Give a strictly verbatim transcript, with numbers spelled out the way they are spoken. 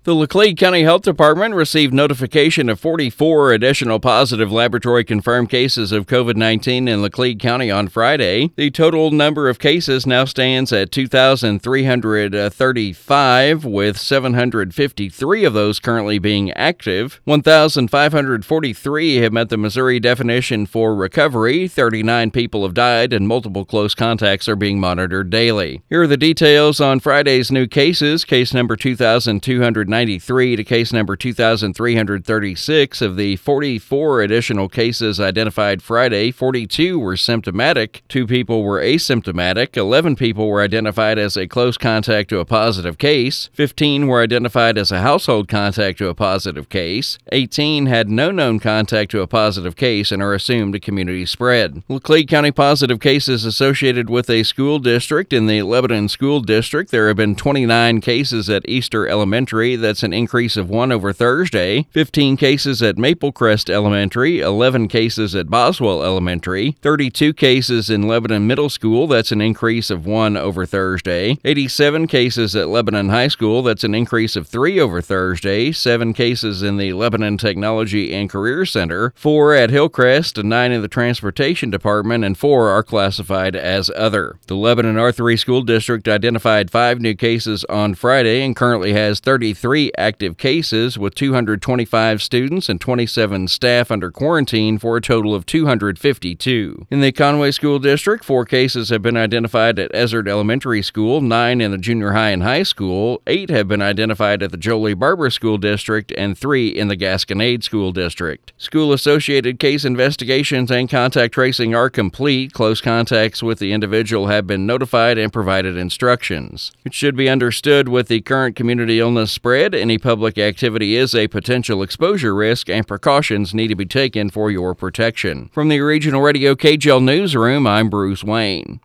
The Laclede County Health Department received notification of forty-four additional positive laboratory-confirmed cases of COVID nineteen in Laclede County on Friday. The total number of cases now stands at two thousand three hundred thirty-five, with seven hundred fifty-three of those currently being active. one thousand five hundred forty-three have met the Missouri definition for recovery. thirty-nine people have died, and multiple close contacts are being monitored daily. Here are the details on Friday's new cases. Case number two thousand two hundred ninety-three to case number two thousand three hundred thirty-six. Of the forty-four additional cases identified Friday, forty-two were symptomatic, two people were asymptomatic, eleven people were identified as a close contact to a positive case, fifteen were identified as a household contact to a positive case, eighteen had no known contact to a positive case and are assumed a community spread. Laclede County positive cases associated with a school district. In the Lebanon School District, there have been twenty-nine cases at Easter Elementary. That's an increase of one over Thursday. fifteen cases at Maple Crest Elementary, eleven cases at Boswell Elementary, thirty-two cases in Lebanon Middle School. That's an increase of one over Thursday. eighty-seven cases at Lebanon High School. That's an increase of three over Thursday. seven cases in the Lebanon Technology and Career Center, four at Hillcrest, nine in the Transportation Department, and four are classified as other. The Lebanon R three School District identified five new cases on Friday and currently has thirty-three active cases, with two hundred twenty-five students and twenty-seven staff under quarantine for a total of two hundred fifty-two. In the Conway School District, four cases have been identified at Ezard Elementary School, nine in the junior high and high school, eight have been identified at the Jolie Barber School District, and three in the Gasconade School District. School-associated case investigations and contact tracing are complete. Close contacts with the individual have been notified and provided instructions. It should be understood, with the current community illness spread, any public activity is a potential exposure risk, and precautions need to be taken for your protection. From the Regional Radio K J L Newsroom, I'm Bruce Wayne.